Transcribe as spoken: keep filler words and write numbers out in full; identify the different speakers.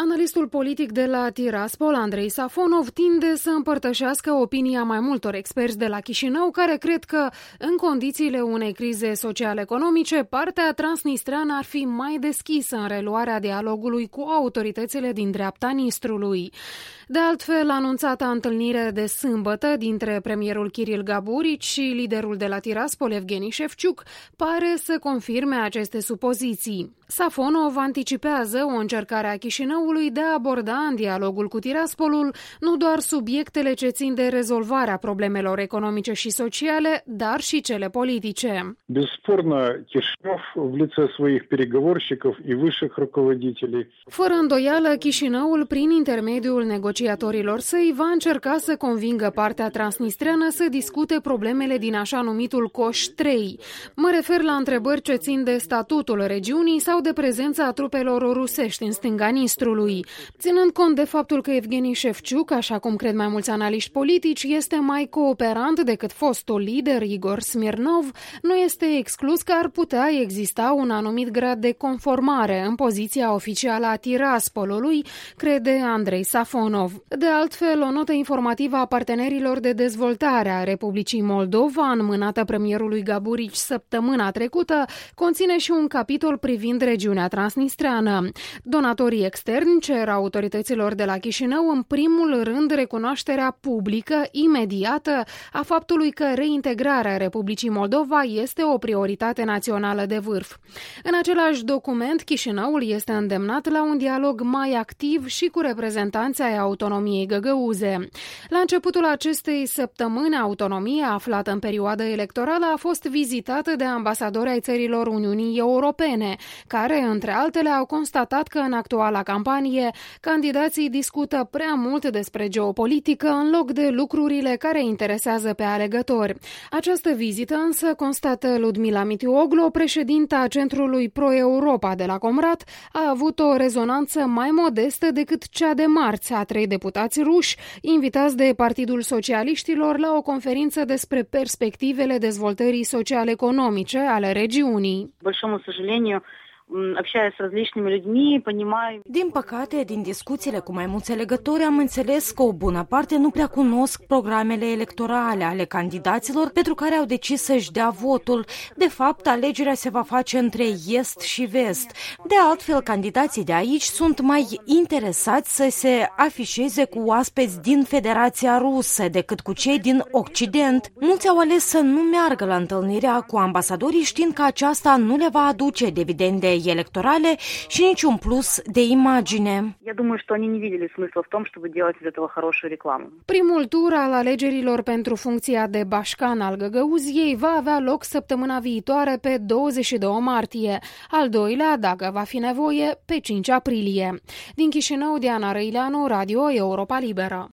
Speaker 1: Analistul politic de la Tiraspol, Andrei Safonov, tinde să împărtășească opinia mai multor experți de la Chișinău, care cred că, în condițiile unei crize social-economice, partea transnistreană ar fi mai deschisă în reluarea dialogului cu autoritățile din dreapta Nistrului. De altfel, anunțata întâlnire de sâmbătă dintre premierul Kiril Gaburici și liderul de la Tiraspol, Evgeni Șefciuc, pare să confirme aceste supoziții. Safonov anticipează o încercare a Chișinăului de a aborda în dialogul cu Tiraspolul nu doar subiectele ce țin de rezolvarea problemelor economice și sociale, dar și cele politice.
Speaker 2: Бесспорно, Кишинев в лице своих переговорщиков и высших руководителей.
Speaker 1: Fără îndoială, Chișinăul, prin intermediul negociatorilor săi, va încerca să convingă partea transnistreană să discute problemele din așa numitul Coș trei. Mă refer la întrebări ce țin de statutul regiunii sau de prezența trupelor rusești în stânga Nistrului. Ținând cont de faptul că Evgeni Șefciuc, așa cum cred mai mulți analiști politici, este mai cooperant decât fostul lider Igor Smirnov, nu este exclus că ar putea exista un anumit grad de conformare în poziția oficială a Tiraspolului, crede Andrei Safonov. De altfel, o notă informativă a partenerilor de dezvoltare a Republicii Moldova, înmânată premierului Gaburici săptămâna trecută, conține și un capitol privind regiunea transnistreană. Donatorii externi cer autorităților de la Chișinău în primul rând recunoașterea publică, imediată, a faptului că reintegrarea Republicii Moldova este o prioritate națională de vârf. În același document, Chișinăul este îndemnat la un dialog mai activ și cu reprezentanții ai autonomiei găgăuze. La începutul acestei săptămâni, autonomia aflată în perioadă electorală a fost vizitată de ambasadori ai țărilor Uniunii Europene, care, între altele, au constatat că în actuala campanie candidații discută prea mult despre geopolitică în loc de lucrurile care interesează pe alegători. Această vizită însă, constată Ludmila Mitioglu, președinta Centrului Pro-Europa de la Comrat, a avut o rezonanță mai modestă decât cea de marți a trei deputați ruși, invitați de Partidul Socialiștilor la o conferință despre perspectivele dezvoltării social-economice ale regiunii.
Speaker 3: Din păcate, din discuțiile cu mai mulți alegători am înțeles că o bună parte nu prea cunosc programele electorale ale candidaților pentru care au decis să-și dea votul. De fapt, alegerea se va face între est și vest. De altfel, candidații de aici sunt mai interesați să se afișeze cu oaspeți din Federația Rusă decât cu cei din Occident. Mulți au ales să nu meargă la întâlnirea cu ambasadorii știind că aceasta nu le va aduce dividende electorale și niciun plus de imagine.
Speaker 1: Primul tur al alegerilor pentru funcția de bașcan al Găgăuziei va avea loc săptămâna viitoare pe douăzeci și doi martie, al doilea, dacă va fi nevoie, pe cinci aprilie. Din Chișinău, Diana Răileanu, Radio Europa Liberă.